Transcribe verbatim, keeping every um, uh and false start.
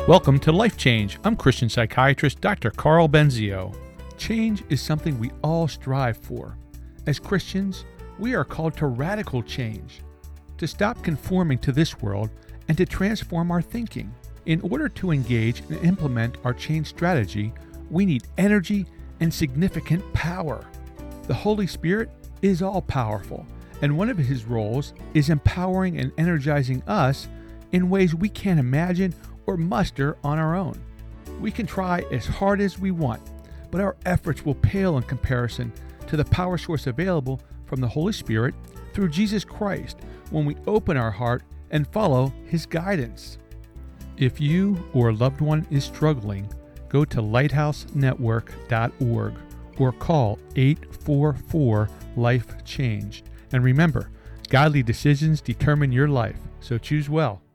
Welcome to Life Change. I'm Christian psychiatrist Doctor Carl Benzio. Change is something we all strive for. As Christians, we are called to radical change, to stop conforming to this world and to transform our thinking. In order to engage and implement our change strategy, we need energy and significant power. The Holy Spirit is all-powerful, and one of his roles is empowering and energizing us in ways we can't imagine or muster on our own. We can try as hard as we want, but our efforts will pale in comparison to the power source available from the Holy Spirit through Jesus Christ when we open our heart and follow his guidance. If you or a loved one is struggling, go to lighthouse network dot org or call eight four four, life change. And remember, godly decisions determine your life, so choose well.